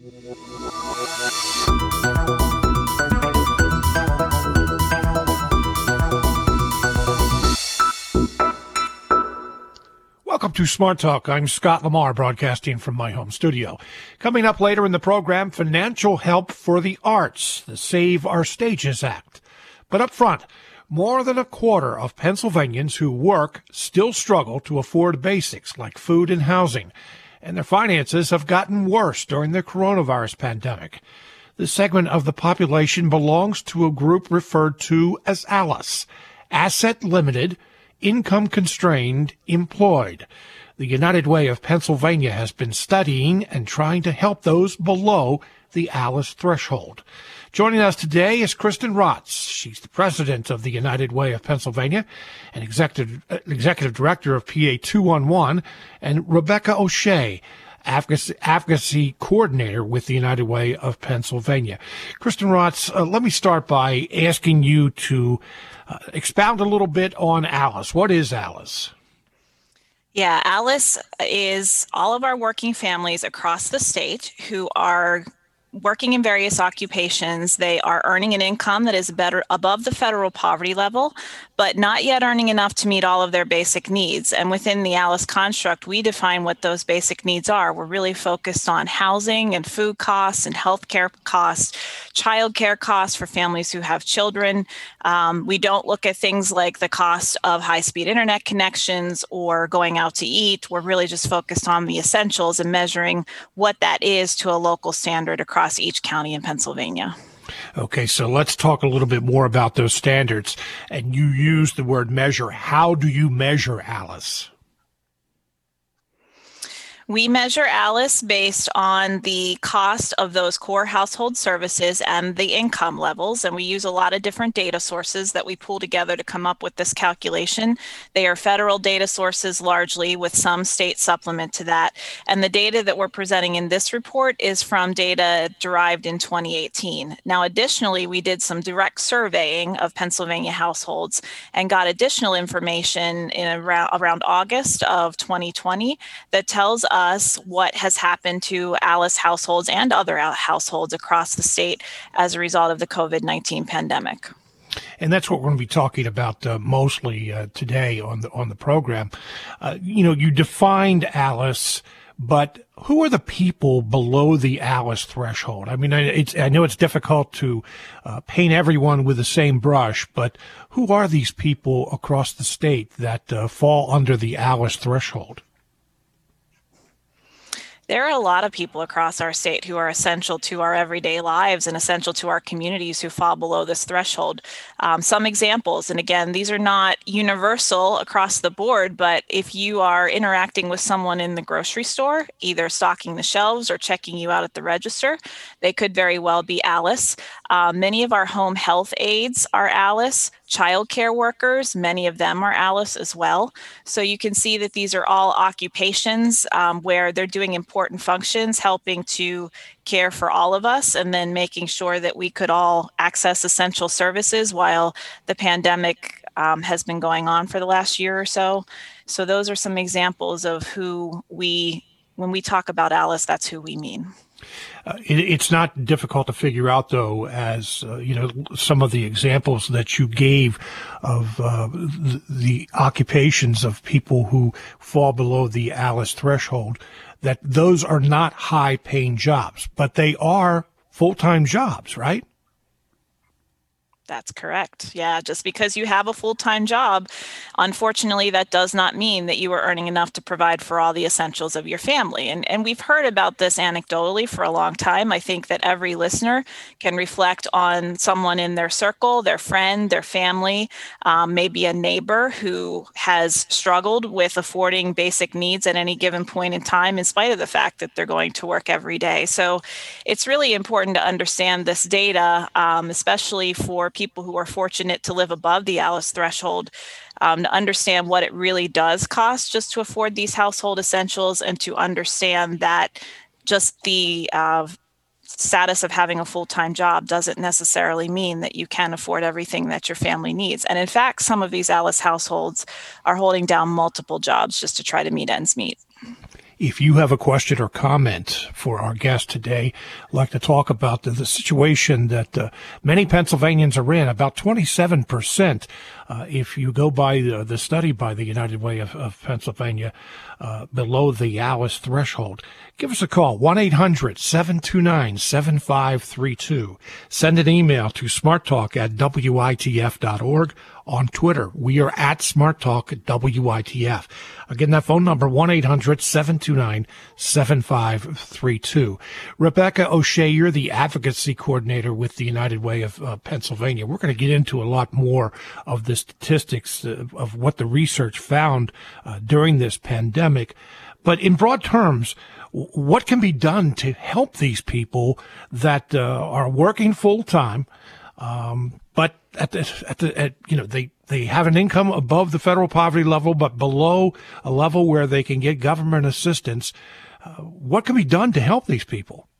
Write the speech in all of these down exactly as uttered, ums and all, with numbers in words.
Welcome to Smart Talk. I'm Scott Lamar, broadcasting from my home studio. Coming up later in the program, financial help for the arts, the Save Our Stages Act. But up front, more than a quarter of Pennsylvanians who work still struggle to afford basics like food and housing, and their finances have gotten worse during the coronavirus pandemic. This segment of the population belongs to a group referred to as ALICE, Asset Limited, Income Constrained, Employed. The United Way of Pennsylvania has been studying and trying to help those below the ALICE threshold. Joining us today is Kristen Rotz. She's the president of the United Way of Pennsylvania and executive, uh, executive director of P A two one one, and Rebecca O'Shea, Advocacy, advocacy coordinator with the United Way of Pennsylvania. Kristen Rotz, uh, let me start by asking you to uh, expound a little bit on ALICE. What is ALICE? Yeah, ALICE is all of our working families across the state who are working in various occupations. They are earning an income that is better above the federal poverty level, but not yet earning enough to meet all of their basic needs. And within the ALICE construct, we define what those basic needs are. We're really focused on housing and food costs and healthcare costs, childcare costs for families who have children. Um, we don't look at things like the cost of high-speed internet connections or going out to eat. We're really just focused on the essentials and measuring what that is to a local standard across each county in Pennsylvania. Okay, so let's talk a little bit more about those standards. And you use the word measure. How do you measure ALICE? We measure ALICE based on the cost of those core household services and the income levels, and we use a lot of different data sources that we pull together to come up with this calculation. They are federal data sources largely, with some state supplement to that, and the data that we're presenting in this report is from data derived in twenty eighteen. Now, additionally, we did some direct surveying of Pennsylvania households and got additional information in around, around August of twenty twenty that tells us us what has happened to ALICE households and other households across the state as a result of the COVID nineteen pandemic. And that's what we're going to be talking about uh, mostly uh, today on the on the program. Uh, you know, you defined ALICE, but who are the people below the ALICE threshold? I mean, it's, I know it's difficult to uh, paint everyone with the same brush, but who are these people across the state that uh, fall under the ALICE threshold? There are a lot of people across our state who are essential to our everyday lives and essential to our communities who fall below this threshold. Um, some examples, and again, these are not universal across the board, but if you are interacting with someone in the grocery store, either stocking the shelves or checking you out at the register, they could very well be ALICE. Uh, many of our home health aides are ALICE. Child care workers, many of them are ALICE as well. So you can see that these are all occupations um, where they're doing important functions, helping to care for all of us, and then making sure that we could all access essential services while the pandemic um, has been going on for the last year or so. So those are some examples of who we, when we talk about ALICE, that's who we mean. Uh, it, it's not difficult to figure out, though, as, uh, you know, some of the examples that you gave of uh, the, the occupations of people who fall below the ALICE threshold, that those are not high-paying jobs, but they are full-time jobs, right? That's correct. Yeah, just because you have a full-time job, unfortunately, that does not mean that you are earning enough to provide for all the essentials of your family. And, and we've heard about this anecdotally for a long time. I think that every listener can reflect on someone in their circle, their friend, their family, um, maybe a neighbor who has struggled with affording basic needs at any given point in time, in spite of the fact that they're going to work every day. So it's really important to understand this data, um, especially for people who are fortunate to live above the ALICE threshold, um, to understand what it really does cost just to afford these household essentials, and to understand that just the uh, status of having a full-time job doesn't necessarily mean that you can afford everything that your family needs. And in fact, some of these ALICE households are holding down multiple jobs just to try to meet ends meet. If you have a question or comment for our guest today, I'd like to talk about the, the situation that uh, many Pennsylvanians are in, about twenty-seven percent. Uh, if you go by the, the study by the United Way of, of Pennsylvania, uh, below the ALICE threshold, give us a call, one eight hundred seven two nine seven five three two. Send an email to smarttalk at W I T F dot org. On Twitter, we are at SmartTalk W I T F. Again, that phone number, one eight hundred seven two nine seven five three two. Rebecca O'Shea, you're the advocacy coordinator with the United Way of uh, Pennsylvania. We're going to get into a lot more of the statistics uh, of what the research found uh, during this pandemic. But in broad terms, what can be done to help these people that uh, are working full time, um, but at the, at the, at, you know, they, they have an income above the federal poverty level, but below a level where they can get government assistance? Uh, what can be done to help these people?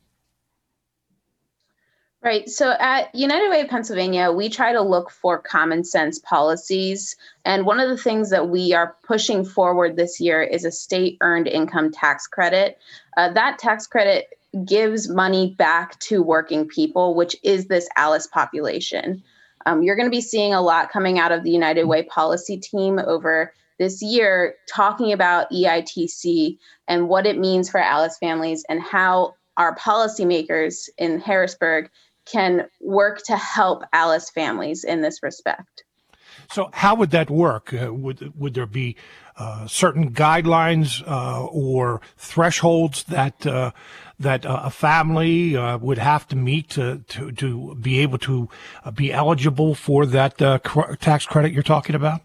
Right. So at United Way of Pennsylvania, we try to look for common sense policies. And one of the things that we are pushing forward this year is a state earned income tax credit. Uh, that tax credit gives money back to working people, which is this ALICE population. Um, you're going to be seeing a lot coming out of the United Way policy team over this year, talking about E I T C and what it means for ALICE families and how our policymakers in Harrisburg can work to help ALICE families in this respect. So how would that work? Uh, would would there be uh, certain guidelines uh, or thresholds that uh, that uh, a family uh, would have to meet to to, to be able to uh, be eligible for that uh, cr- tax credit you're talking about?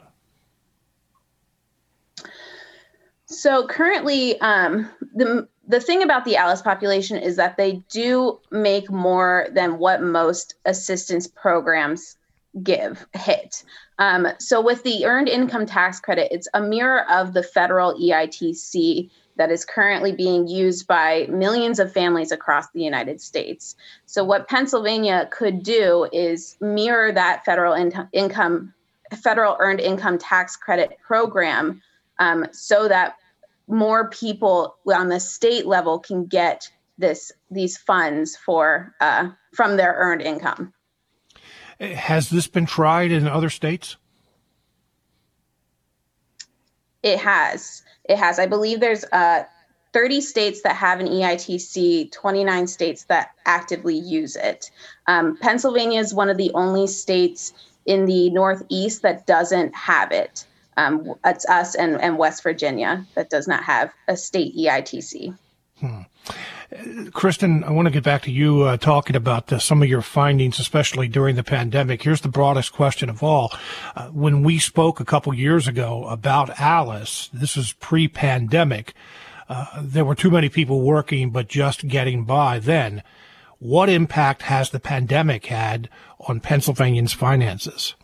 So currently, um, the the thing about the ALICE population is that they do make more than what most assistance programs give hit. Um, so with the earned income tax credit, it's a mirror of the federal E I T C that is currently being used by millions of families across the United States. So what Pennsylvania could do is mirror that federal in- income, federal earned income tax credit program, um, so that more people on the state level can get this these funds for uh, from their earned income. Has this been tried in other states? It has. It has. I believe there's uh, thirty states that have an E I T C, twenty-nine states that actively use it. Um, Pennsylvania is one of the only states in the Northeast that doesn't have it. Um, it's us and, and West Virginia that does not have a state E I T C. Hmm. Kristen, I want to get back to you uh, talking about uh, some of your findings, especially during the pandemic. Here's the broadest question of all. Uh, when we spoke a couple years ago about ALICE, this is pre-pandemic, uh, there were too many people working but just getting by then. What impact has the pandemic had on Pennsylvanians' finances?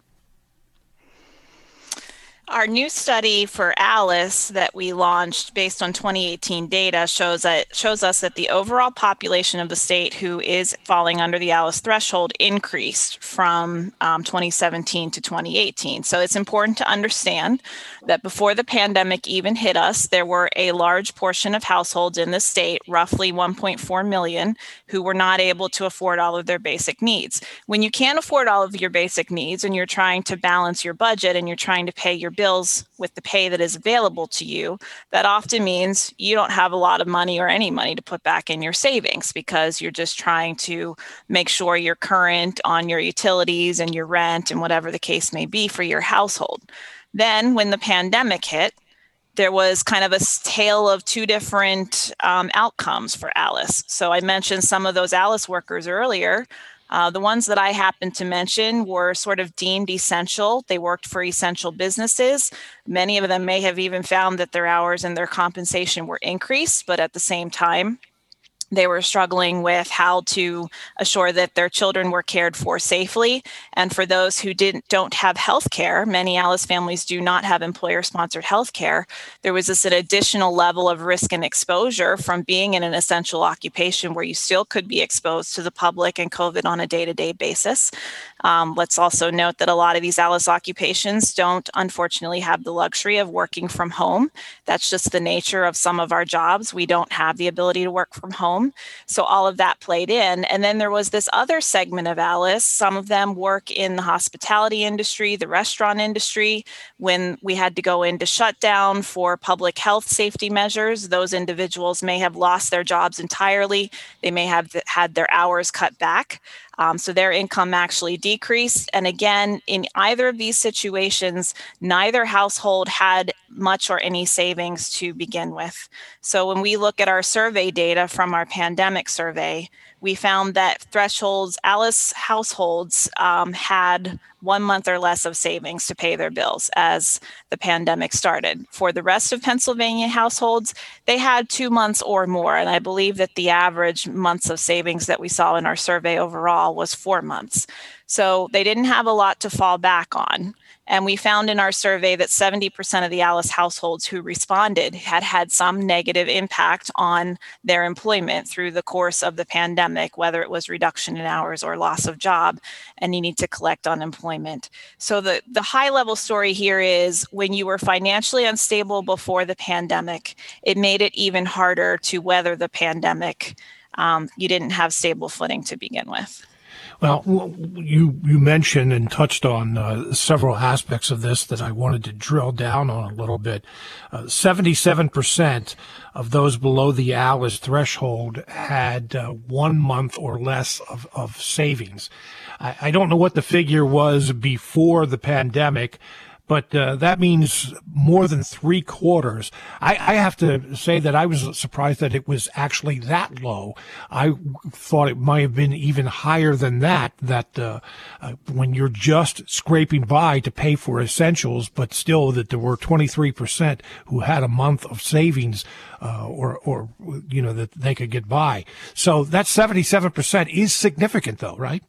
Our new study for ALICE that we launched based on twenty eighteen data shows that shows us that the overall population of the state who is falling under the ALICE threshold increased from um, twenty seventeen to twenty eighteen. So it's important to understand that before the pandemic even hit us, there were a large portion of households in the state, roughly one point four million, who were not able to afford all of their basic needs. When you can't afford all of your basic needs and you're trying to balance your budget and you're trying to pay your bills with the pay that is available to you, that often means you don't have a lot of money or any money to put back in your savings because you're just trying to make sure you're current on your utilities and your rent and whatever the case may be for your household. Then when the pandemic hit, there was kind of a tale of two different um, outcomes for ALICE. So I mentioned some of those ALICE workers earlier. Uh, the ones that I happened to mention were sort of deemed essential. They worked for essential businesses. Many of them may have even found that their hours and their compensation were increased, but at the same time, They were struggling with how to assure that their children were cared for safely. And for those who didn't don't have health care, many Alice families do not have employer-sponsored health care. There was this an additional level of risk and exposure from being in an essential occupation where you still could be exposed to the public and COVID on a day-to-day basis. Um, let's also note that a lot of these Alice occupations don't, unfortunately, have the luxury of working from home. That's just the nature of some of our jobs. We don't have the ability to work from home. So all of that played in. And then there was this other segment of Alice. Some of them work in the hospitality industry, the restaurant industry. When we had to go into shutdown for public health safety measures, those individuals may have lost their jobs entirely. They may have had their hours cut back. Um, so their income actually decreased. And again, in either of these situations, neither household had much or any savings to begin with. So when we look at our survey data from our pandemic survey, we found that thresholds, Alice households um, had one month or less of savings to pay their bills as the pandemic started. For the rest of Pennsylvania households, they had two months or more. And I believe that the average months of savings that we saw in our survey overall was four months. So they didn't have a lot to fall back on. And we found in our survey that seventy percent of the Alice households who responded had had some negative impact on their employment through the course of the pandemic, whether it was reduction in hours or loss of job, and you need to collect unemployment. So the, the high level story here is when you were financially unstable before the pandemic, it made it even harder to weather the pandemic. Um, you didn't have stable footing to begin with. Well, you you mentioned and touched on uh, several aspects of this that I wanted to drill down on a little bit. Uh, seventy-seven percent of those below the Alice threshold had uh, one month or less of, of savings. I, I don't know what the figure was before the pandemic, but uh, that means more than three quarters. I, I have to say that I was surprised that it was actually that low. I thought it might have been even higher than that, that uh, uh, when you're just scraping by to pay for essentials, but still that there were twenty-three percent who had a month of savings uh, or, or, you know, that they could get by. So that seventy-seven percent is significant, though, right?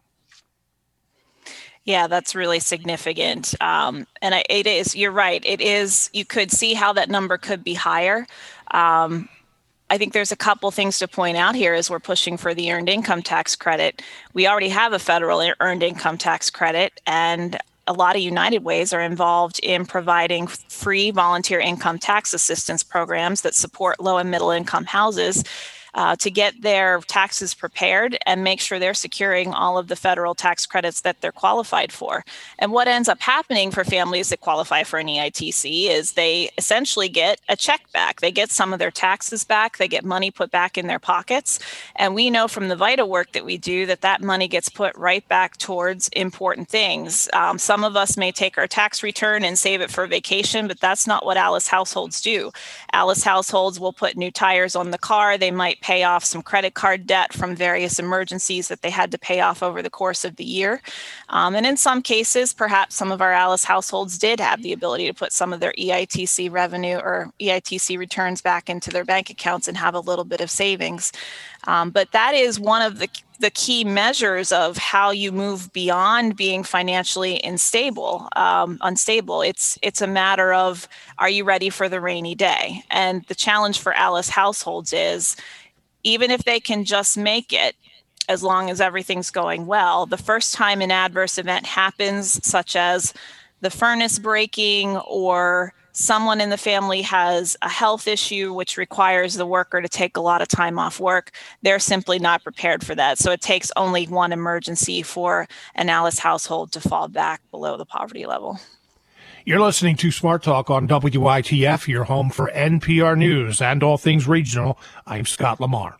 Yeah, that's really significant. Um, and I, it is, you're right. It is, you could see how that number could be higher. Um, I think there's a couple things to point out here as we're pushing for the earned income tax credit. We already have a federal earned income tax credit, and a lot of United Ways are involved in providing free volunteer income tax assistance programs that support low and middle income houses Uh, to get their taxes prepared and make sure they're securing all of the federal tax credits that they're qualified for. And what ends up happening for families that qualify for an E I T C is they essentially get a check back. They get some of their taxes back. They get money put back in their pockets. And we know from the VITA work that we do that that money gets put right back towards important things. Um, some of us may take our tax return and save it for vacation, but that's not what Alice households do. Alice households will put new tires on the car. They might pay off some credit card debt from various emergencies that they had to pay off over the course of the year. Um, and in some cases, perhaps some of our Alice households did have the ability to put some of their E I T C revenue or E I T C returns back into their bank accounts and have a little bit of savings. Um, but that is one of the the key measures of how you move beyond being financially unstable. Um, unstable. It's it's a matter of, are you ready for the rainy day? And the challenge for Alice households is, even if they can just make it, as long as everything's going well, the first time an adverse event happens, such as the furnace breaking or someone in the family has a health issue which requires the worker to take a lot of time off work, they're simply not prepared for that. So it takes only one emergency for an Alice household to fall back below the poverty level. You're listening to Smart Talk on W I T F, your home for N P R News and all things regional. I'm Scott Lamar.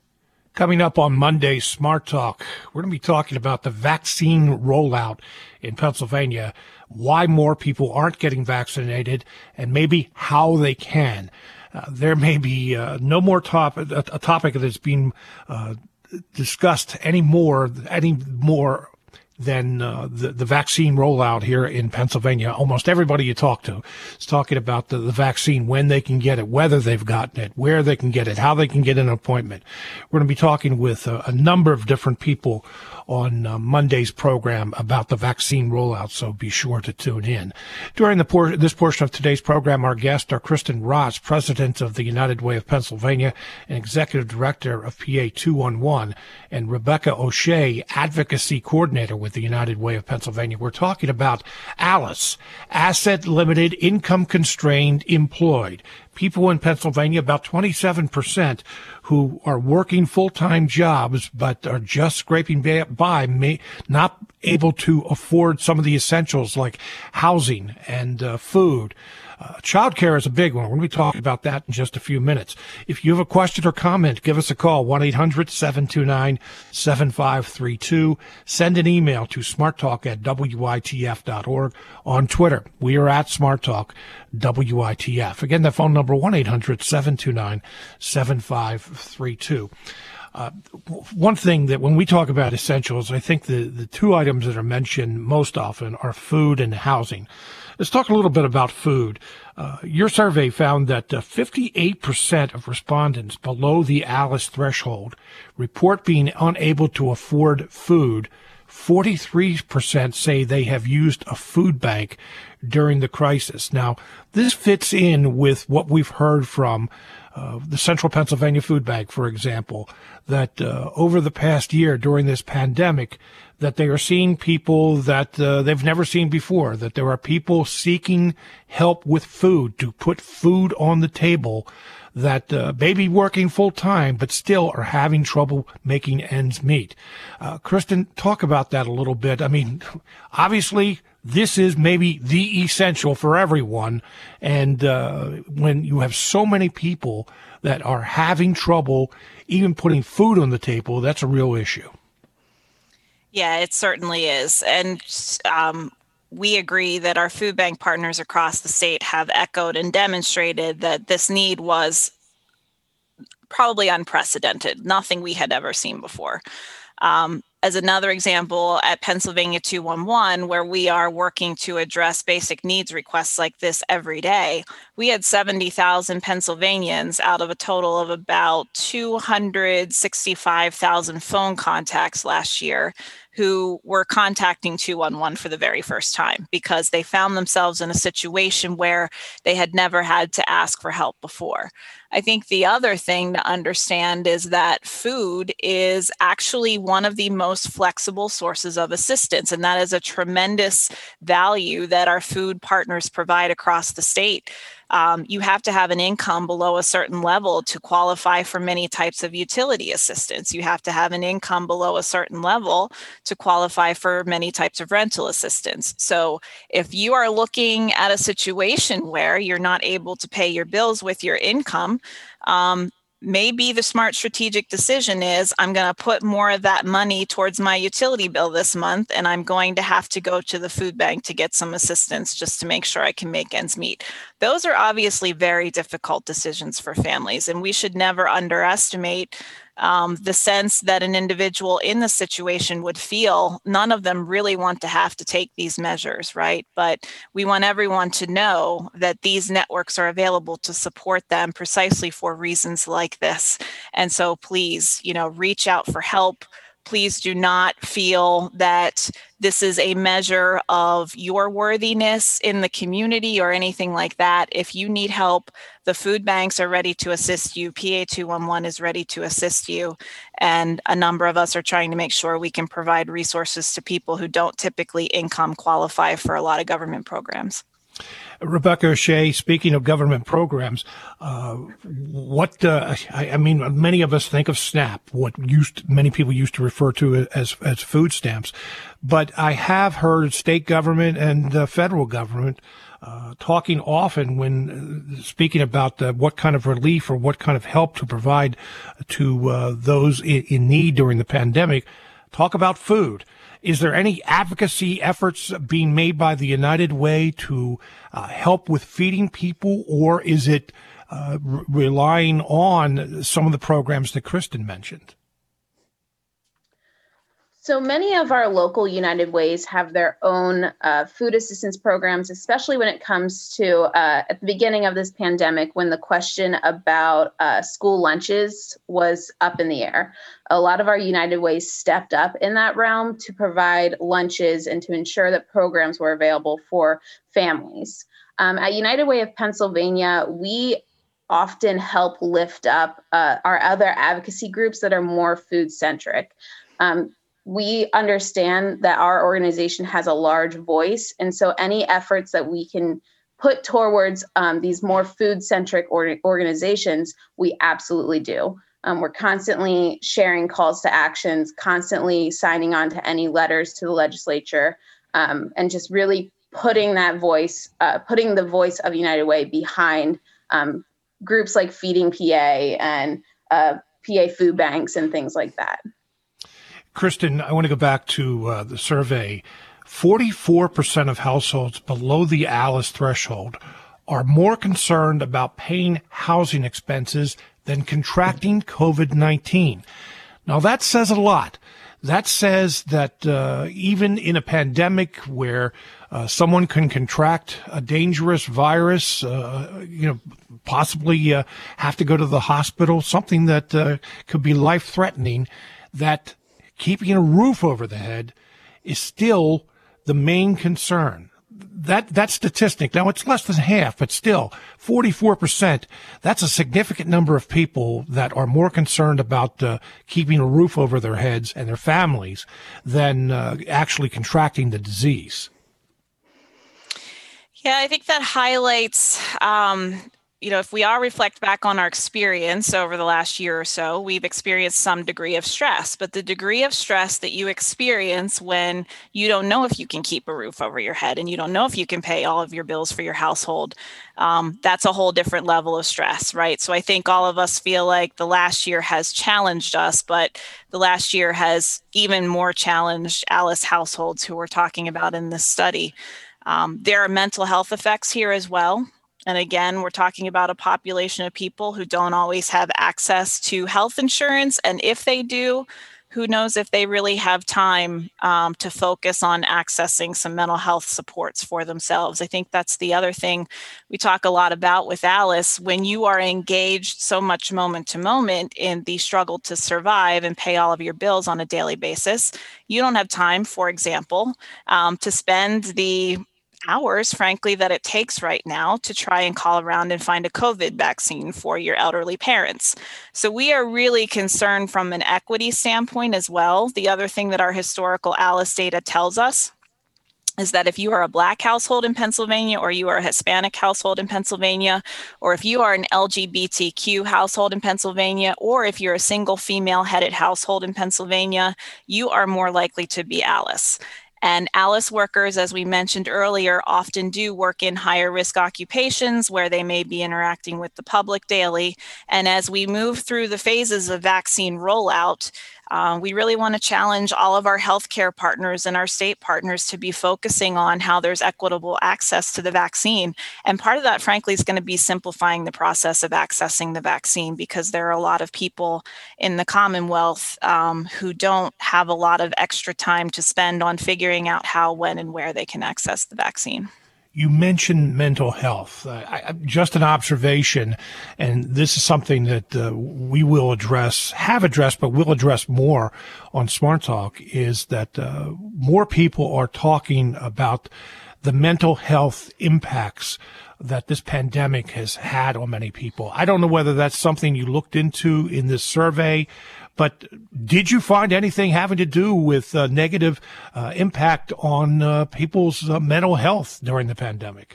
Coming up on Monday's Smart Talk, we're going to be talking about the vaccine rollout in Pennsylvania, why more people aren't getting vaccinated, and maybe how they can. Uh, there may be uh, no more top, a, a topic that's being uh, discussed anymore, any more than uh, the, the vaccine rollout here in Pennsylvania. Almost everybody you talk to is talking about the, the vaccine, when they can get it, whether they've gotten it, where they can get it, how they can get an appointment. We're going to be talking with a, a number of different people on uh, Monday's program about the vaccine rollout, so be sure to tune in. During the por- this portion of today's program, our guests are Kristen Ross, president of the United Way of Pennsylvania and executive director of P A two one one, and Rebecca O'Shea, advocacy coordinator with the United Way of Pennsylvania. We're talking about ALICE, Asset Limited, Income Constrained Employed. People in Pennsylvania, about twenty-seven percent, who are working full-time jobs but are just scraping by, may not able to afford some of the essentials like housing and uh, food. Uh, childcare is a big one. We're going to be talking about that in just a few minutes. If you have a question or comment, give us a call, one eight hundred seven two nine seven five three two. Send an email to smarttalk at W I T F dot org. On Twitter, we are at SmartTalk W I T F. Again, the phone number, one eight hundred seven two nine seven five three two. Uh, one thing that when we talk about essentials, I think the, the two items that are mentioned most often are food and housing. Let's talk a little bit about food. Uh, your survey found that uh, fifty-eight percent of respondents below the ALICE threshold report being unable to afford food. forty-three percent say they have used a food bank during the crisis. Now, this fits in with what we've heard from uh, the Central Pennsylvania Food Bank, for example, that uh, over the past year during this pandemic, that they are seeing people that uh, they've never seen before, that there are people seeking help with food, to put food on the table, that uh, may be working full time, but still are having trouble making ends meet. Uh, Kristen, talk about that a little bit. I mean, obviously, this is maybe the essential for everyone. And uh, when you have so many people that are having trouble even putting food on the table, that's a real issue. Yeah, it certainly is. And um, we agree that our food bank partners across the state have echoed and demonstrated that this need was probably unprecedented, nothing we had ever seen before. Um, as another example, at Pennsylvania two one one, where we are working to address basic needs requests like this every day, we had seventy thousand Pennsylvanians out of a total of about two hundred sixty-five thousand phone contacts last year who were contacting two one one for the very first time because they found themselves in a situation where they had never had to ask for help before. I think the other thing to understand is that food is actually one of the most flexible sources of assistance, and that is a tremendous value that our food partners provide across the state. Um, you have to have an income below a certain level to qualify for many types of utility assistance. You have to have an income below a certain level to qualify for many types of rental assistance. So if you are looking at a situation where you're not able to pay your bills with your income, um, maybe the smart strategic decision is I'm going to put more of that money towards my utility bill this month, and I'm going to have to go to the food bank to get some assistance just to make sure I can make ends meet. Those are obviously very difficult decisions for families, and we should never underestimate um, the sense that an individual in the situation would feel. None of them really want to have to take these measures, right? But we want everyone to know that these networks are available to support them precisely for reasons like this. And so please, you know, reach out for help. Please do not feel that this is a measure of your worthiness in the community or anything like that. If you need help, the food banks are ready to assist you. P A two one one is ready to assist you. And a number of us are trying to make sure we can provide resources to people who don't typically income qualify for a lot of government programs. Rebecca O'Shea, speaking of government programs, uh, what, uh, I, I mean, many of us think of SNAP, what used, many people used to refer to as, as food stamps. But I have heard state government and the federal government, uh, talking often when uh, speaking about uh, what kind of relief or what kind of help to provide to, uh, those in, in need during the pandemic, talk about food. Is there any advocacy efforts being made by the United Way to uh, help with feeding people, or is it uh, re- relying on some of the programs that Kristen mentioned? So many of our local United Ways have their own uh, food assistance programs, especially when it comes to uh, at the beginning of this pandemic, when the question about uh, school lunches was up in the air. A lot of our United Ways stepped up in that realm to provide lunches and to ensure that programs were available for families. Um, at United Way of Pennsylvania, we often help lift up uh, our other advocacy groups that are more food centric. Um, we understand that our organization has a large voice, and so any efforts that we can put towards um, these more food-centric or- organizations, we absolutely do. Um, we're constantly sharing calls to actions, constantly signing on to any letters to the legislature, um, and just really putting that voice, uh, putting the voice of United Way behind um, groups like Feeding P A and uh, P A food banks and things like that. Kristen, I want to go back to uh, the survey. forty-four percent of households below the ALICE threshold are more concerned about paying housing expenses than contracting COVID nineteen. Now, that says a lot. That says that uh, even in a pandemic where uh, someone can contract a dangerous virus, uh, you know, possibly uh, have to go to the hospital, something that uh, could be life-threatening, that keeping a roof over the head is still the main concern. That that statistic, now it's less than half, but still forty-four percent, that's a significant number of people that are more concerned about uh, keeping a roof over their heads and their families than uh, actually contracting the disease. Yeah, I think that highlights, um, you know, if we all reflect back on our experience over the last year or so, we've experienced some degree of stress, but the degree of stress that you experience when you don't know if you can keep a roof over your head and you don't know if you can pay all of your bills for your household, um, that's a whole different level of stress, right? So I think all of us feel like the last year has challenged us, but the last year has even more challenged ALICE households who we're talking about in this study. Um, there are mental health effects here as well. And again, we're talking about a population of people who don't always have access to health insurance. And if they do, who knows if they really have time um, to focus on accessing some mental health supports for themselves. I think that's the other thing we talk a lot about with ALICE. When you are engaged so much moment to moment in the struggle to survive and pay all of your bills on a daily basis, you don't have time, for example, um, to spend the hours, frankly, that it takes right now to try and call around and find a COVID vaccine for your elderly parents. So we are really concerned from an equity standpoint as well. The other thing that our historical ALICE data tells us is that if you are a Black household in Pennsylvania, or you are a Hispanic household in Pennsylvania, or if you are an L G B T Q household in Pennsylvania, or if you're a single female-headed household in Pennsylvania, you are more likely to be ALICE. And ALICE workers, as we mentioned earlier, often do work in higher risk occupations where they may be interacting with the public daily. And as we move through the phases of vaccine rollout, Uh, we really want to challenge all of our healthcare partners and our state partners to be focusing on how there's equitable access to the vaccine. And part of that, frankly, is going to be simplifying the process of accessing the vaccine, because there are a lot of people in the Commonwealth um, who don't have a lot of extra time to spend on figuring out how, when, and where they can access the vaccine. You mentioned mental health. Uh, I, just an observation, and this is something that uh, we will address, have addressed, but we'll address more on Smart Talk, is that uh, more people are talking about the mental health impacts that this pandemic has had on many people. I don't know whether that's something you looked into in this survey, but did you find anything having to do with uh, negative uh, impact on uh, people's uh, mental health during the pandemic?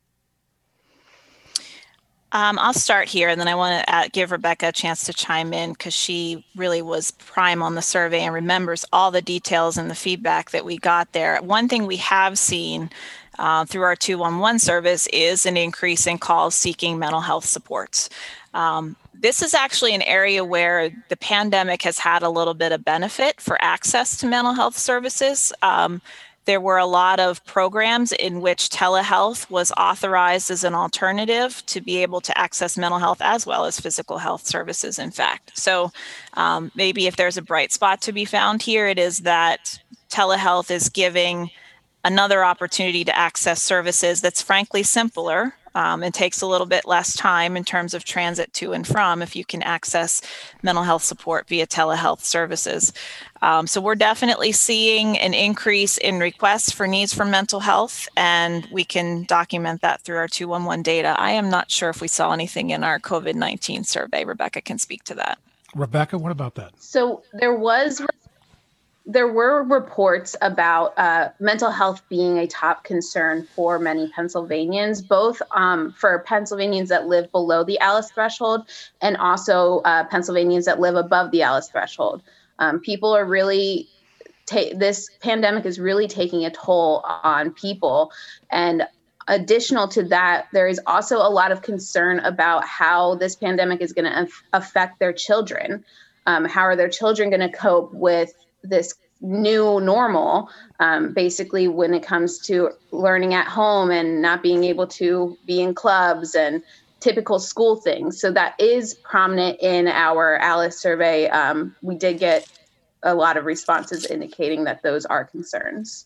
Um, I'll start here, and then I want to uh, give Rebecca a chance to chime in, because she really was prime on the survey and remembers all the details and the feedback that we got there. One thing we have seen uh, through our two one one service is an increase in calls seeking mental health supports. Um, This is actually an area where the pandemic has had a little bit of benefit for access to mental health services. Um, there were a lot of programs in which telehealth was authorized as an alternative to be able to access mental health as well as physical health services, in fact. So um, maybe if there's a bright spot to be found here, it is that telehealth is giving another opportunity to access services that's frankly simpler um, and takes a little bit less time in terms of transit to and from if you can access mental health support via telehealth services. Um, so we're definitely seeing an increase in requests for needs for mental health, and we can document that through our two one one data. I am not sure if we saw anything in our COVID nineteen survey. Rebecca can speak to that. Rebecca, what about that? So there was There were reports about uh, mental health being a top concern for many Pennsylvanians, both um, for Pennsylvanians that live below the ALICE threshold and also uh, Pennsylvanians that live above the ALICE threshold. Um, people are really, ta- this pandemic is really taking a toll on people. And additional to that, there is also a lot of concern about how this pandemic is going to af- affect their children. Um, how are their children going to cope with this new normal, um, basically when it comes to learning at home and not being able to be in clubs and typical school things. So that is prominent in our ALICE survey. Um, we did get a lot of responses indicating that those are concerns.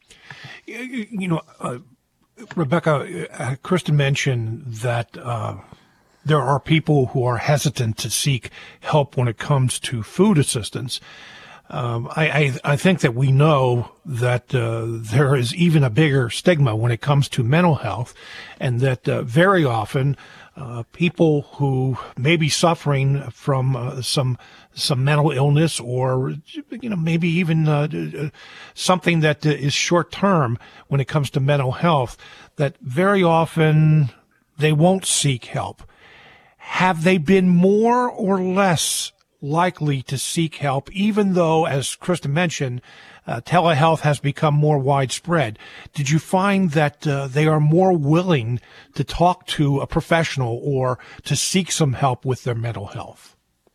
You know, uh, Rebecca, uh, Kristen mentioned that uh, there are people who are hesitant to seek help when it comes to food assistance. Um, I, I, I think that we know that uh, there is even a bigger stigma when it comes to mental health, and that uh, very often uh, people who may be suffering from uh, some some mental illness, or you know maybe even uh, something that is short term when it comes to mental health, that very often they won't seek help. Have they been more or less likely to seek help, even though, as Kristen mentioned, uh, telehealth has become more widespread? Did you find that uh, they are more willing to talk to a professional or to seek some help with their mental health?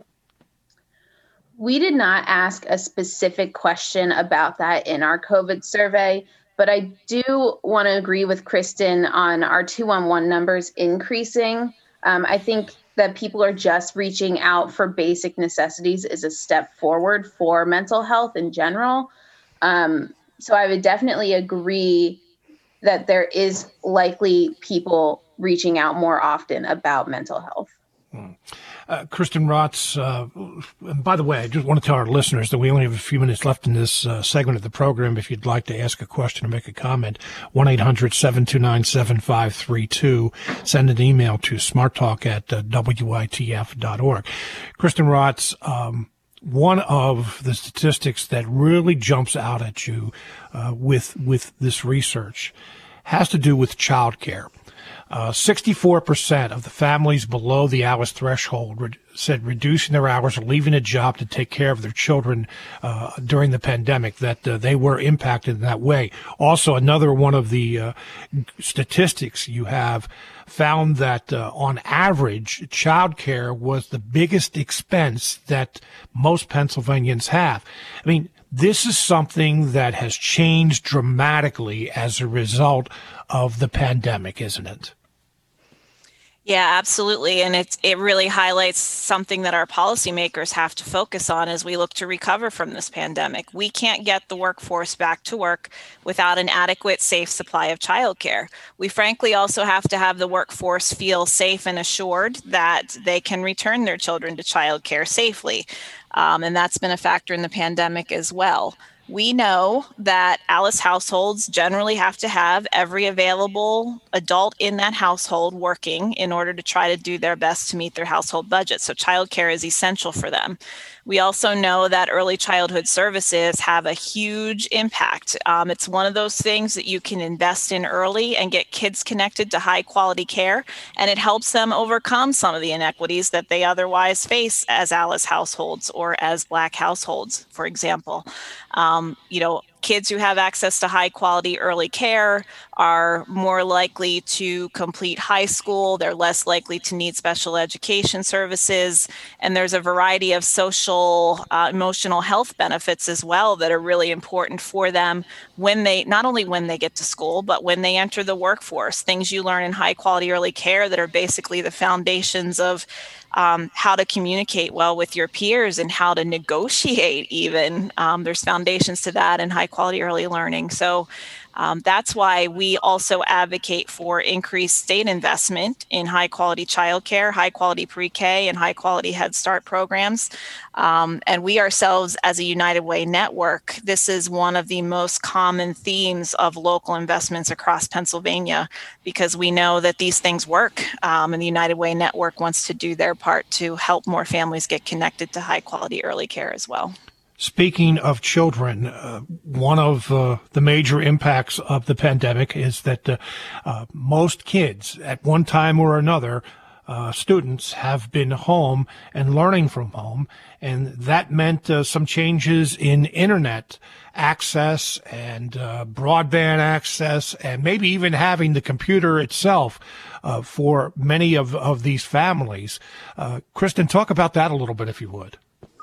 We did not ask a specific question about that in our COVID survey, but I do want to agree with Kristen on our two one one numbers increasing. Um, I think that people are just reaching out for basic necessities is a step forward for mental health in general. Um, so I would definitely agree that there is likely people reaching out more often about mental health. Hmm. Uh, Kristen Rotz, uh, and by the way, I just want to tell our listeners that we only have a few minutes left in this uh, segment of the program. If you'd like to ask a question or make a comment, one eight hundred seven two nine seven five three two. Send an email to smarttalk at uh, W I T F dot org. Kristen Rotz, um, one of the statistics that really jumps out at you uh, with with this research has to do with childcare. Uh, sixty-four percent of the families below the ALICE threshold re- said reducing their hours or leaving a job to take care of their children uh, during the pandemic, that uh, they were impacted in that way. Also, another one of the uh, statistics you have found that uh, on average, childcare was the biggest expense that most Pennsylvanians have. I mean, this is something that has changed dramatically as a result of the pandemic, isn't it? Yeah, absolutely. And it's, it really highlights something that our policymakers have to focus on as we look to recover from this pandemic. We can't get the workforce back to work without an adequate, safe supply of childcare. We frankly also have to have the workforce feel safe and assured that they can return their children to childcare safely. Um, and that's been a factor in the pandemic as well. We know that ALICE households generally have to have every available adult in that household working in order to try to do their best to meet their household budget. So childcare is essential for them. We also know that early childhood services have a huge impact. Um, it's one of those things that you can invest in early and get kids connected to high quality care, and it helps them overcome some of the inequities that they otherwise face as ALICE households or as Black households, for example. Um, you know, kids who have access to high quality early care are more likely to complete high school. They're less likely to need special education services. And there's a variety of social, uh, emotional health benefits as well that are really important for them when they, not only when they get to school, but when they enter the workforce. Things you learn in high quality early care that are basically the foundations of Um, how to communicate well with your peers and how to negotiate even. Um, there's foundations to that in high quality early learning. So um, that's why we also advocate for increased state investment in high quality childcare, high quality pre-K, and high quality Head Start programs. Um, and we ourselves as a United Way network, this is one of the most common themes of local investments across Pennsylvania, because we know that these things work. Um, and the United Way network wants to do their part to help more families get connected to high quality early care as well. Speaking of children, uh, one of uh, the major impacts of the pandemic is that uh, uh, most kids at one time or another, uh, students have been home and learning from home. And that meant uh, some changes in internet access and uh, broadband access, and maybe even having the computer itself uh, for many of, of these families. Uh, Kristen, talk about that a little bit, if you would.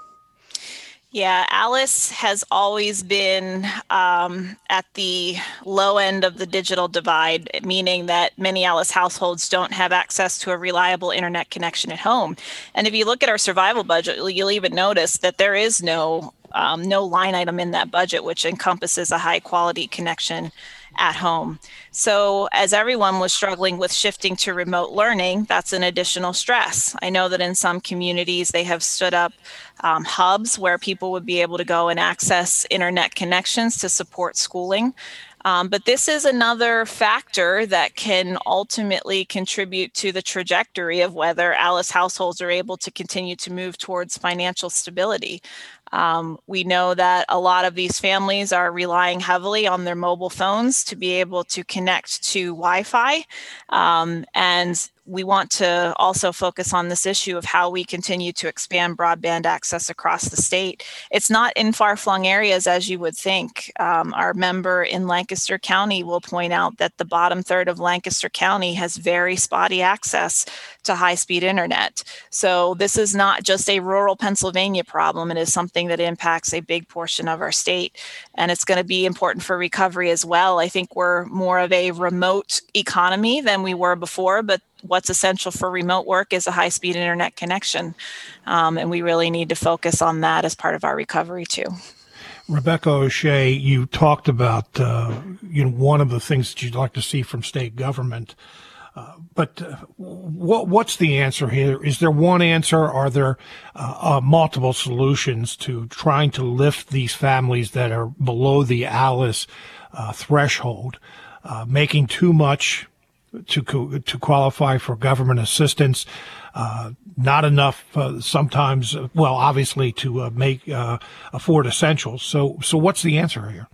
Yeah, Alice has always been um, at the low end of the digital divide, meaning that many Alice households don't have access to a reliable internet connection at home. And if you look at our survival budget, you'll even notice that there is no um, no line item in that budget which encompasses a high quality connection at home. So as everyone was struggling with shifting to remote learning, that's an additional stress. I know that in some communities, they have stood up um, hubs where people would be able to go and access internet connections to support schooling. Um, but this is another factor that can ultimately contribute to the trajectory of whether Alice households are able to continue to move towards financial stability. Um, we know that a lot of these families are relying heavily on their mobile phones to be able to connect to Wi-Fi. Um, and we want to also focus on this issue of how we continue to expand broadband access across the state. It's not in far-flung areas as you would think. Um, our member in Lancaster County will point out that the bottom third of Lancaster County has very spotty access to high-speed internet. So this is not just a rural Pennsylvania problem. It is something that impacts a big portion of our state, and it's going to be important for recovery as well. I think we're more of a remote economy than we were before, but what's essential for remote work is a high-speed internet connection, um, and we really need to focus on that as part of our recovery too. Rebecca O'Shea, you talked about uh, you know one of the things that you'd like to see from state government. Uh, but uh, what, what's the answer here? Is there one answer? Are there uh, uh, multiple solutions to trying to lift these families that are below the Alice uh, threshold, uh, making too much to to qualify for government assistance, uh, not enough uh, sometimes, well, obviously to uh, make uh, afford essentials. So, so what's the answer here?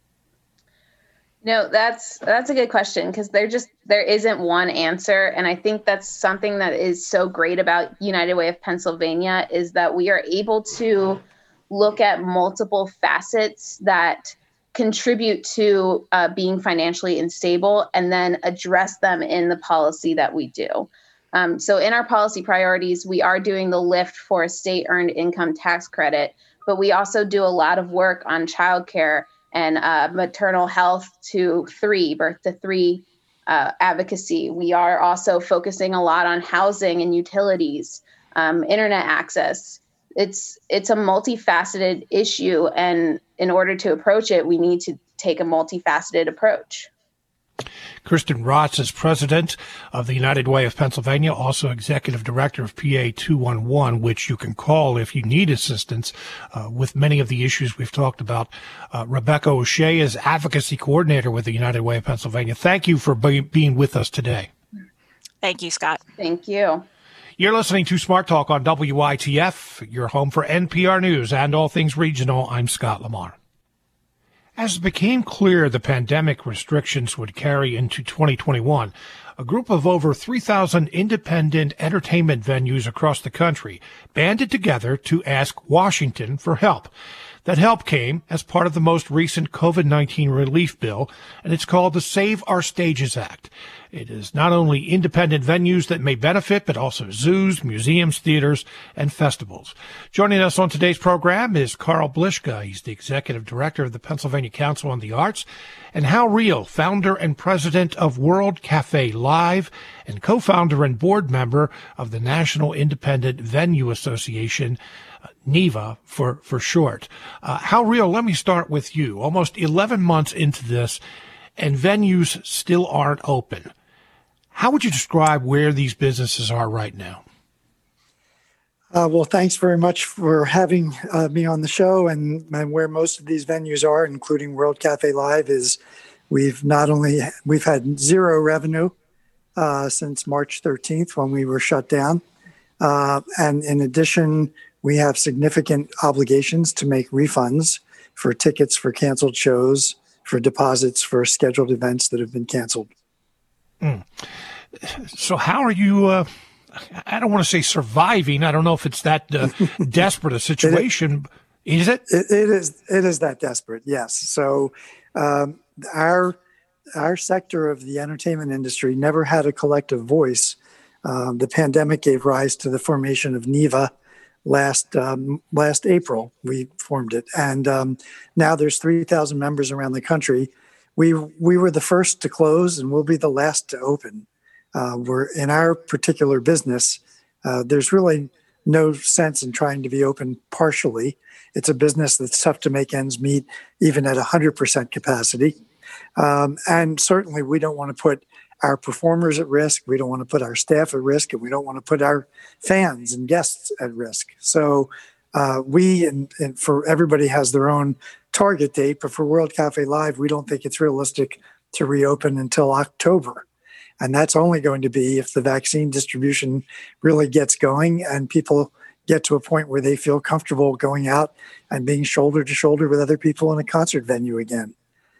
No, that's that's a good question, because there just there isn't one answer, and I think that's something that is so great about United Way of Pennsylvania is that we are able to look at multiple facets that contribute to uh, being financially unstable and then address them in the policy that we do. Um, so in our policy priorities, we are doing the lift for a state earned income tax credit, but we also do a lot of work on childcare and uh, maternal health to three, birth to three uh, advocacy. We are also focusing a lot on housing and utilities, um, internet access. It's it's a multifaceted issue, and in order to approach it, we need to take a multifaceted approach. Kristen Rotz is president of the United Way of Pennsylvania, also executive director of P A two one one, which you can call if you need assistance uh, with many of the issues we've talked about. Uh, Rebecca O'Shea is advocacy coordinator with the United Way of Pennsylvania. Thank you for be- being with us today. Thank you, Scott. Thank you. You're listening to Smart Talk on W I T F, your home for N P R News and all things regional. I'm Scott Lamar. As it became clear the pandemic restrictions would carry into twenty twenty-one, a group of over three thousand independent entertainment venues across the country banded together to ask Washington for help. That help came as part of the most recent COVID nineteen relief bill, and it's called the Save Our Stages Act. It is not only independent venues that may benefit, but also zoos, museums, theaters, and festivals. Joining us on today's program is Carl Blischka. He's the executive director of the Pennsylvania Council on the Arts, and Hal Riehl, founder and president of World Cafe Live and co-founder and board member of the National Independent Venue Association, uh, NIVA for, for short. Uh, Hal Riehl, let me start with you. Almost eleven months into this, and venues still aren't open. How would you describe where these businesses are right now? Uh, well, thanks very much for having uh, me on the show. And, and where most of these venues are, including World Cafe Live, is we've not only we've had zero revenue uh, since March thirteenth when we were shut down, uh, and in addition, we have significant obligations to make refunds for tickets for canceled shows, for deposits for scheduled events that have been canceled. Mm. So how are you, uh, I don't want to say surviving. I don't know if it's that uh, desperate a situation. it, is it? it? It is It is that desperate, yes. So um, our our sector of the entertainment industry never had a collective voice. Um, the pandemic gave rise to the formation of NIVA last um, last April. We formed it. And um, now there's three thousand members around the country. We we were the first to close, and we'll be the last to open. Uh, we're in our particular business. Uh, there's really no sense in trying to be open partially. It's a business that's tough to make ends meet, even at one hundred percent capacity. Um, and certainly, we don't want to put our performers at risk. We don't want to put our staff at risk, and we don't want to put our fans and guests at risk. So uh, we and, and for everybody has their own target date, but for World Cafe Live, we don't think it's realistic to reopen until October. And that's only going to be if the vaccine distribution really gets going and people get to a point where they feel comfortable going out and being shoulder to shoulder with other people in a concert venue again.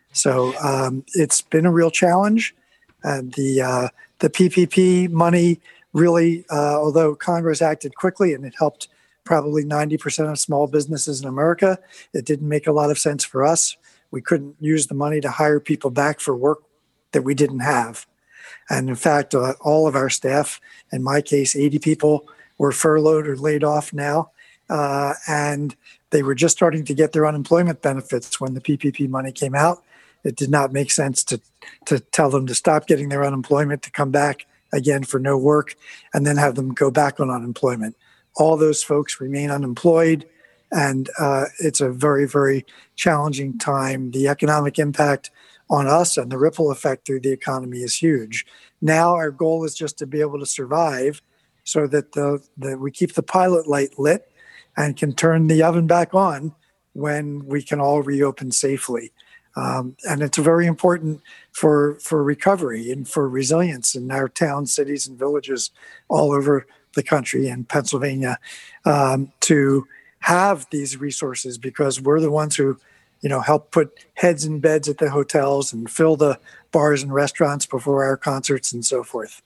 So um, it's been a real challenge. And the uh, the P P P money really, uh, although Congress acted quickly and it helped probably ninety percent of small businesses in America, it didn't make a lot of sense for us. We couldn't use the money to hire people back for work that we didn't have. And in fact, uh, all of our staff, in my case, eighty people, were furloughed or laid off now. Uh, and they were just starting to get their unemployment benefits when the P P P money came out. It did not make sense to, to tell them to stop getting their unemployment, to come back again for no work, and then have them go back on unemployment. All those folks remain unemployed, and uh, it's a very, very challenging time. The economic impact on us and the ripple effect through the economy is huge. Now our goal is just to be able to survive so that the, the we keep the pilot light lit and can turn the oven back on when we can all reopen safely. Um, and it's very important for for recovery and for resilience in our towns, cities, and villages all over the country and Pennsylvania um, to have these resources, because we're the ones who, you know, help put heads in beds at the hotels and fill the bars and restaurants before our concerts and so forth.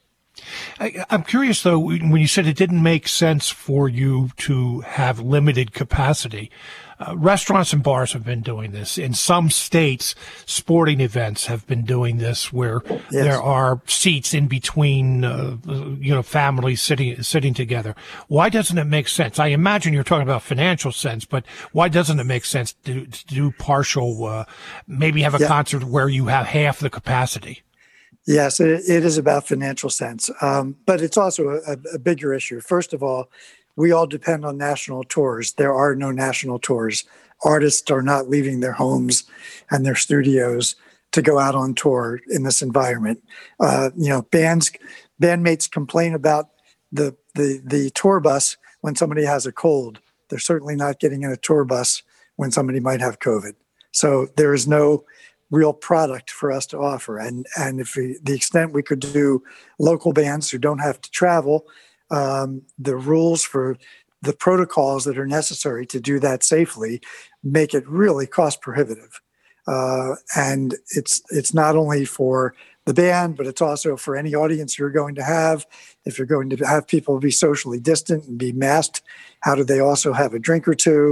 I, I'm curious, though, when you said it didn't make sense for you to have limited capacity. Uh, restaurants and bars have been doing this. In some states, sporting events have been doing this, where yes. there are seats in between, uh, you know, families sitting sitting together. Why doesn't it make sense? I imagine you're talking about financial sense, but why doesn't it make sense to, to do partial, uh, maybe have a yeah. concert where you have half the capacity? Yes, it, it is about financial sense, um, but it's also a, a bigger issue. First of all, we all depend on national tours. There are no national tours. Artists are not leaving their homes and their studios to go out on tour in this environment. Uh, you know, bands, bandmates complain about the, the the tour bus when somebody has a cold. They're certainly not getting in a tour bus when somebody might have COVID. So there is no real product for us to offer. And and if we, the extent we could do local bands who don't have to travel, um, the rules for the protocols that are necessary to do that safely make it really cost prohibitive. Uh, and it's it's not only for the band, but it's also for any audience you're going to have. If you're going to have people be socially distant and be masked, how do they also have a drink or two?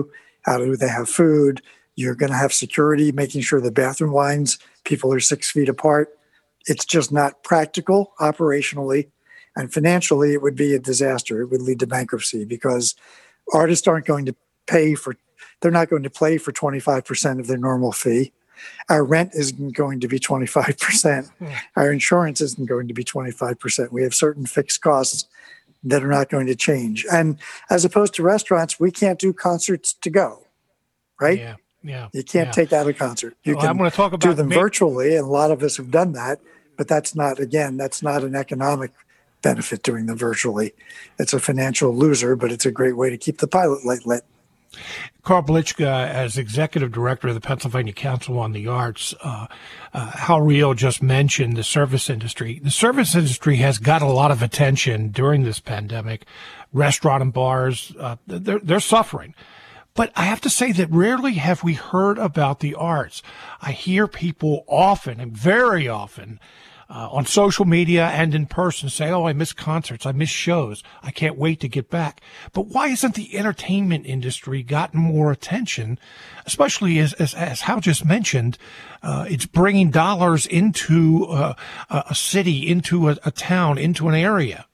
How do they have food? You're going to have security, making sure the bathroom lines, people are six feet apart. It's just not practical operationally. And financially, it would be a disaster. It would lead to bankruptcy because artists aren't going to pay for, they're not going to play for twenty-five percent of their normal fee. Our rent isn't going to be twenty-five percent. Our insurance isn't going to be twenty-five percent. We have certain fixed costs that are not going to change. And as opposed to restaurants, we can't do concerts to go, right? Yeah, yeah. You can't yeah. take out a concert. You well, can I'm going to talk about do them ma- virtually, and a lot of us have done that, but that's not, again, that's not an economic benefit doing them virtually. It's a financial loser, but it's a great way to keep the pilot light lit. Carl Blicka, as executive director of the Pennsylvania Council on the Arts, uh, uh, Hal Rio just mentioned the service industry. The service industry has got a lot of attention during this pandemic. Restaurant and bars, uh, they're, they're suffering. But I have to say that rarely have we heard about the arts. I hear people often, and very often, Uh, on social media and in person say, oh, I miss concerts, I miss shows, I can't wait to get back. But why hasn't the entertainment industry gotten more attention, especially as, as, as Hal just mentioned, uh, it's bringing dollars into uh, a city, into a, a town, into an area?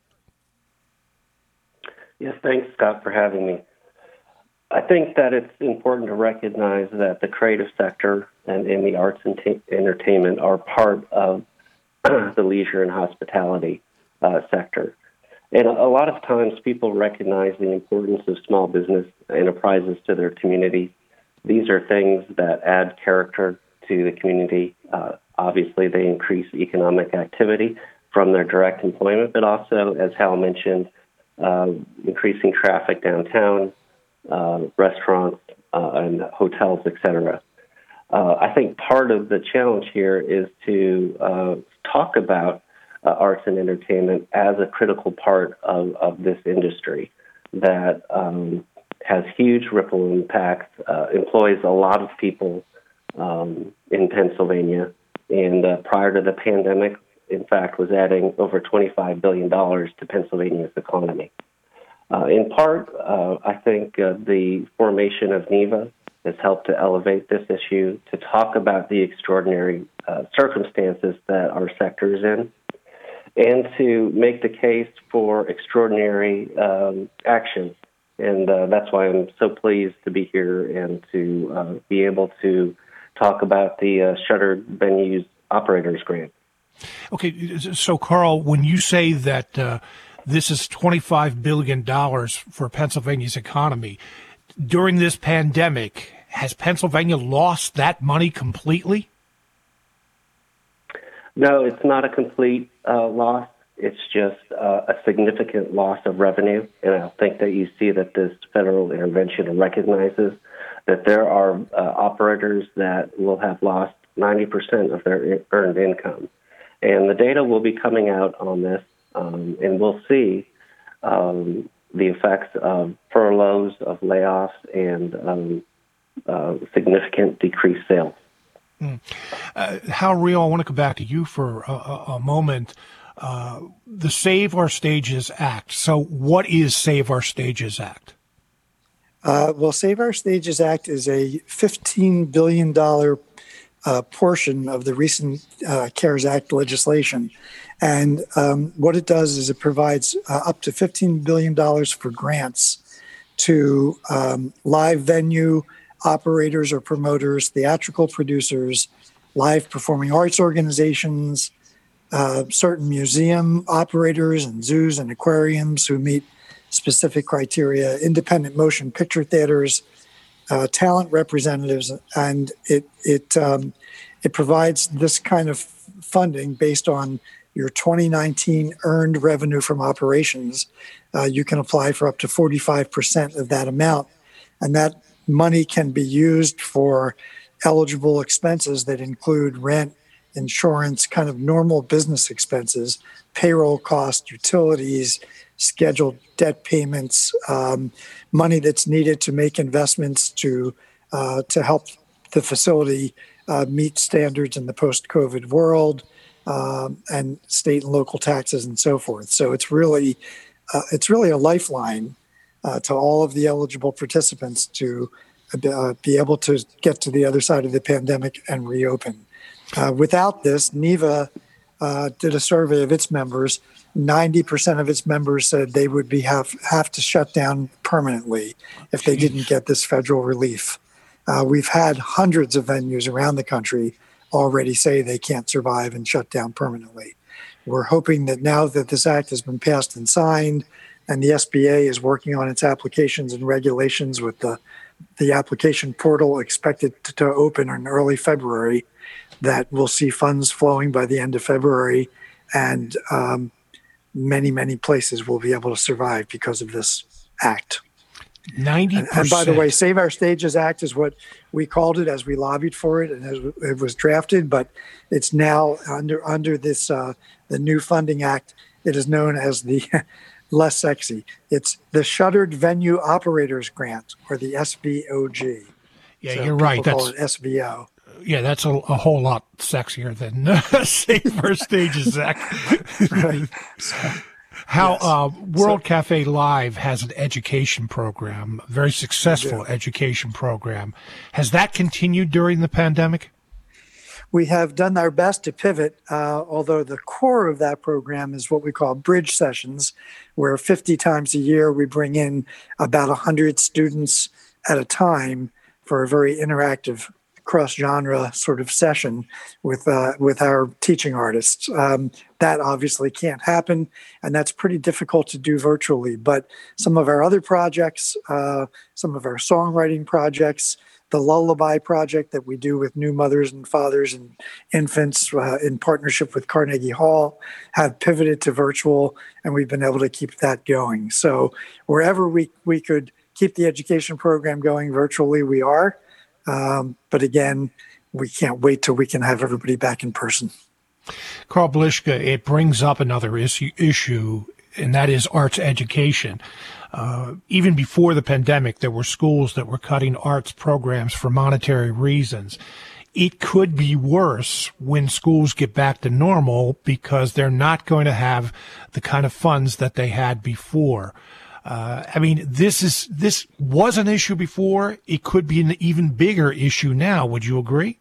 Yes, thanks, Scott, for having me. I think that it's important to recognize that the creative sector and, and the arts and t- entertainment are part of the leisure and hospitality uh, sector. And a lot of times people recognize the importance of small business enterprises to their community. These are things that add character to the community. Uh, obviously, they increase economic activity from their direct employment, but also, as Hal mentioned, uh, increasing traffic downtown, uh, restaurants, uh, and hotels, et cetera. Uh, I think part of the challenge here is to uh, talk about uh, arts and entertainment as a critical part of, of this industry that um, has huge ripple impacts, uh, employs a lot of people um, in Pennsylvania, and uh, prior to the pandemic, in fact, was adding over twenty-five billion dollars to Pennsylvania's economy. Uh, in part, uh, I think uh, the formation of NEVA has helped to elevate this issue, to talk about the extraordinary uh, circumstances that our sector is in, and to make the case for extraordinary um, action. And uh, that's why I'm so pleased to be here and to uh, be able to talk about the uh, Shuttered Venues Operators Grant. Okay, so Carl, when you say that uh, this is twenty-five billion dollars for Pennsylvania's economy, during this pandemic, has Pennsylvania lost that money completely? No, it's not a complete uh, loss. It's just uh, a significant loss of revenue. And I think that you see that this federal intervention recognizes that there are uh, operators that will have lost ninety percent of their earned income. And the data will be coming out on this, um, and we'll see um, the effects of furloughs, of layoffs, and um, uh, significant decreased sales. Mm. Uh, Hal Rio, I want to come back to you for a, a, a moment. Uh, the Save Our Stages Act. So what is Save Our Stages Act? Uh, well, Save Our Stages Act is a fifteen billion dollars uh, portion of the recent uh, CARES Act legislation. And um, what it does is it provides uh, up to fifteen billion dollars for grants to um, live venue operators or promoters, theatrical producers, live performing arts organizations, uh, certain museum operators and zoos and aquariums who meet specific criteria, independent motion picture theaters, uh, talent representatives, and it it um, it provides this kind of funding based on your twenty nineteen earned revenue from operations. Uh, you can apply for up to forty-five percent of that amount, and that money can be used for eligible expenses that include rent, insurance, kind of normal business expenses, payroll costs, utilities, scheduled debt payments, um, money that's needed to make investments to uh, to help the facility uh, meet standards in the post-COVID world, um, and state and local taxes and so forth. So it's really uh, it's really a lifeline uh, to all of the eligible participants to uh, be able to get to the other side of the pandemic and reopen. Uh, without this, NEVA uh, did a survey of its members. ninety percent of its members said they would be have, have to shut down permanently if they didn't get this federal relief. Uh, we've had hundreds of venues around the country already say they can't survive and shut down permanently. We're hoping that now that this act has been passed and signed, and the S B A is working on its applications and regulations with the, the application portal expected to, to open in early February, that we'll see funds flowing by the end of February, and um, many, many places will be able to survive because of this act. ninety percent. And, and by the way, Save Our Stages Act is what we called it as we lobbied for it and as it was drafted, but it's now under under this uh, the new funding act. It is known as the less sexy. It's the Shuttered Venue Operators Grant, or the S V O G. Yeah, So you're right. people call That's it S V O. Yeah, that's a, a whole lot sexier than uh, Save Our Stages Act. Right. How Yes. uh, World So- Cafe Live has an education program, a very successful education program. Has that continued during the pandemic? We have done our best to pivot, uh, although the core of that program is what we call bridge sessions, where fifty times a year we bring in about one hundred students at a time for a very interactive cross-genre sort of session with uh, with our teaching artists. Um, that obviously can't happen, and that's pretty difficult to do virtually. But some of our other projects, uh, some of our songwriting projects, the Lullaby project that we do with new mothers and fathers and infants uh, in partnership with Carnegie Hall, have pivoted to virtual, and we've been able to keep that going. So wherever we, we could keep the education program going virtually, we are. Um, but again, we can't wait till we can have everybody back in person. Carl Blischke, it brings up another issue, issue, and that is arts education. Uh, even before the pandemic, there were schools that were cutting arts programs for monetary reasons. It could be worse when schools get back to normal because they're not going to have the kind of funds that they had before. Uh, I mean, this is this was an issue before. It could be an even bigger issue now. Would you agree?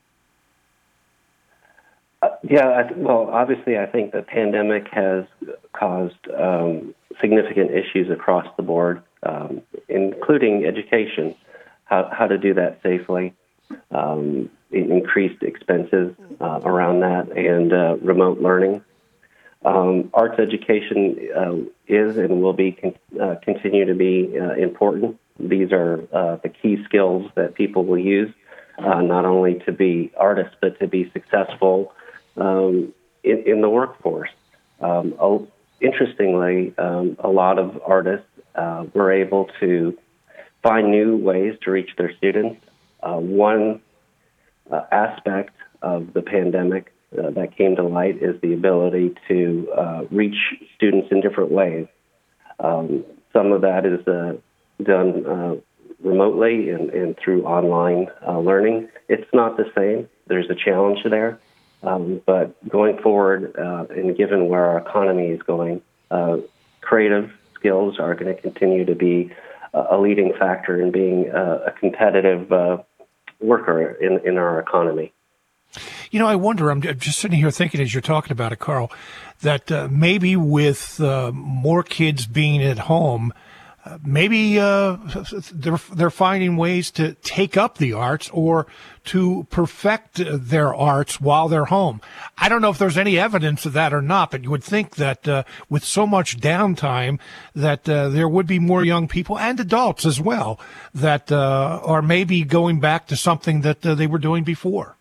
Uh, yeah, I, well, obviously, I think the pandemic has caused um, significant issues across the board, um, including education, how, how to do that safely, um, increased expenses uh, around that, and uh, remote learning. Um, arts education uh, is and will be con- uh, continue to be uh, important. These are uh, the key skills that people will use, uh, not only to be artists, but to be successful um, in, in the workforce. Um, oh, interestingly, um, a lot of artists uh, were able to find new ways to reach their students. Uh, one uh, aspect of the pandemic Uh, that came to light is the ability to uh, reach students in different ways. Um, some of that is uh, done uh, remotely and, and through online uh, learning. It's not the same. There's a challenge there. Um, but going forward, uh, and given where our economy is going, uh, creative skills are going to continue to be uh, a leading factor in being uh, a competitive uh, worker in, in our economy. You know, I wonder, I'm just sitting here thinking as you're talking about it, Carl, that uh, maybe with uh, more kids being at home, uh, maybe uh, they're, they're finding ways to take up the arts or to perfect their arts while they're home. I don't know if there's any evidence of that or not, but you would think that uh, with so much downtime that uh, there would be more young people and adults as well that uh, are maybe going back to something that uh, they were doing before.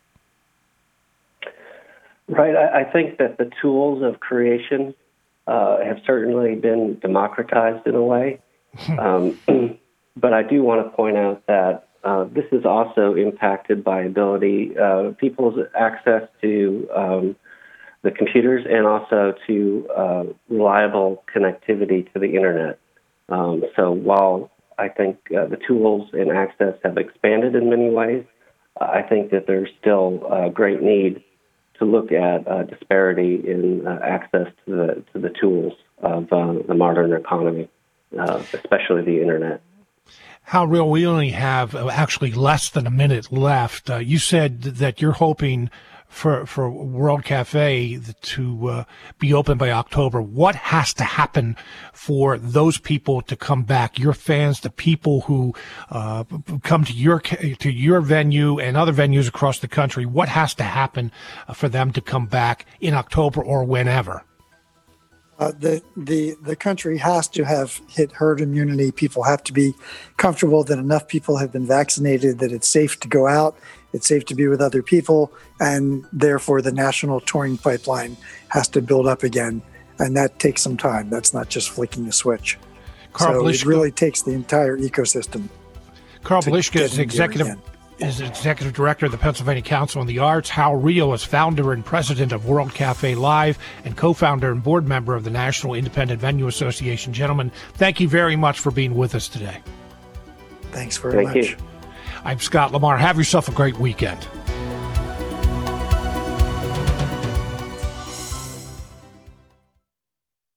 Right. I, I think that the tools of creation uh, have certainly been democratized in a way. um, but I do want to point out that uh, this is also impacted by ability, uh, people's access to um, the computers and also to uh, reliable connectivity to the internet. Um, so while I think uh, the tools and access have expanded in many ways, I think that there's still a great need to look at uh, disparity in uh, access to the to the tools of uh, the modern economy, uh, especially the internet. Hal Real, we only have uh, actually less than a minute left. Uh, you said that you're hoping for for World Cafe to uh, be open by October. What has to happen for those people to come back? Your fans, the people who uh, come to your to your venue and other venues across the country. What has to happen for them to come back in October or whenever? Uh, the the the country has to have hit herd immunity. People have to be comfortable that enough people have been vaccinated that it's safe to go out, it's safe to be with other people, and therefore the national touring pipeline has to build up again, and that takes some time. That's not just flicking a switch. Carl so Belishka, it really takes the entire ecosystem. Carl Belishka is executive. Again. is Executive Director of the Pennsylvania Council on the Arts. Hal Real is founder and president of World Cafe Live and co-founder and board member of the National Independent Venue Association. Gentlemen, thank you very much for being with us today. Thanks very Thank much. you. I'm Scott Lamar. Have yourself a great weekend.